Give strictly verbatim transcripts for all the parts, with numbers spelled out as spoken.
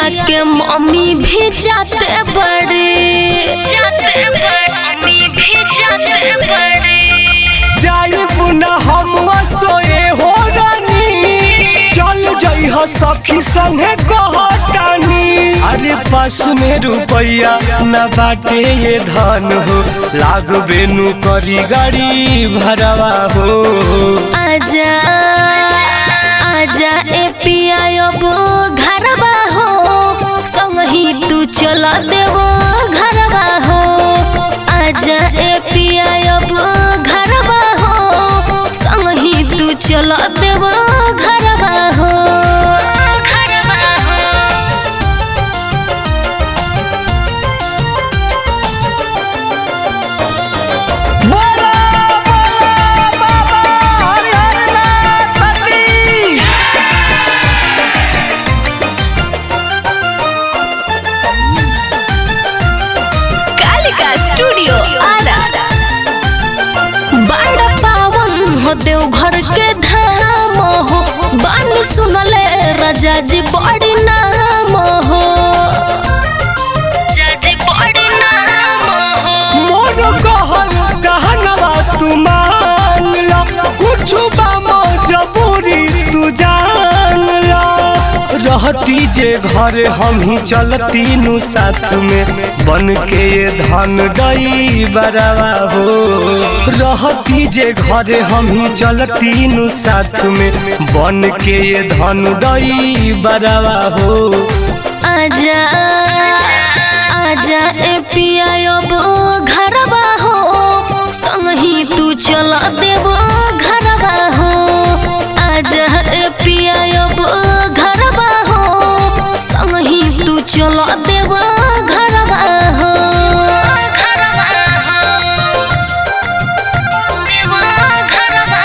के मम्मी भी जाते बड़े जाते मम्मी भी जाते बड़े जाई पुना हम सोए हो रानी चल जई हो सखी संगे कहतानी अरे पास में रुपया न बाटे ये धन हो लाग बेनु करी गाड़ी भरवा हो आजा आजा ए पिया अब घरवा हो संगही तू चला देवो घरवा हो आजा ए पिया अब घरवा हो संगही तू चला देवो घरवा हो घरवा हो स्टूडियो आरा बड़ा पावन हो देव घर के धाम हो बानी सुनले राजा जी बड़ी नाम हो जाजी बड़ी नाम हो मोर कहल कहनवा तू मान ला कुछ बा मजबूरी तू जान ला रहती जे घर हम ही चलती नु साथ में बन के ये धन गई बरावा हो रहती जे घर हम ही चलती नु साथ में बन के ये धन गई बरावा हो आजा आजा ए पिया अब घरवा हो संगही तू चला देवो घरवा हो आजा ए पिया अब घरवा हो संगही तू चला देवो घरवा हो घरवा हो देवो घरवा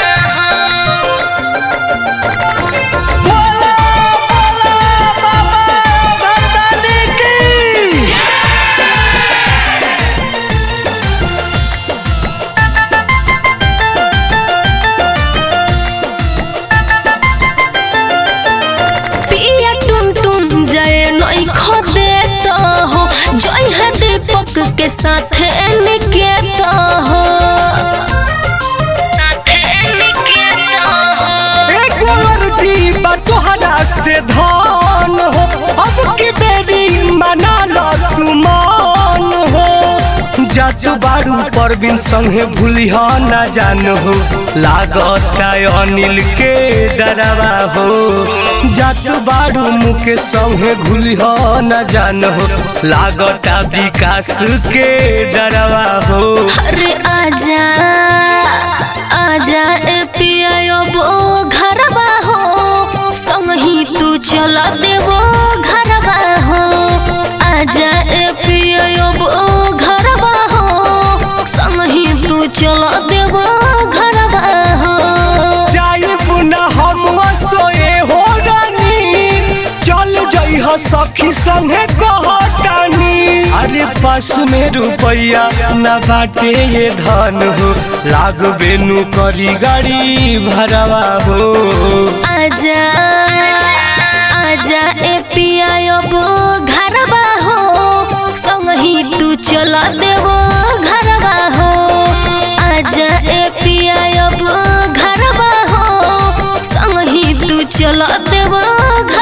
पिया टुन टुन जय नई खदे तो हो जय है दीपक के साथ निकेत हो साथ निकेत हो एक और जीवा तोहरा से धन हो अब की बेरी मना लो तू मान हो जात बारू परबिन संगे भूलिहा ना जान हो लागता अनिल के डरावा हो जात बारू मुके संगे भूलिहा ना जान हो लागता विकास के डरावा हो अरे आजा आजा ए पिया अब घरवा हो संगही तू चला देवो घरवा हो आजा ए पिया अब घरवा हो संगही तू चला देवो घरवा हो जाई पुना हम सोए हो रानी चल जई हो सखी संगे कहतानी अरे पास में रुपया न बाटे ये धन हो लाग बेनु करी गाड़ी भरवा हो आजा आजा ए पिया अब घरवा हो संगही तू चला देवो घरवा हो आजा ए पिया अब घरवा हो संगही तू चला देवो घर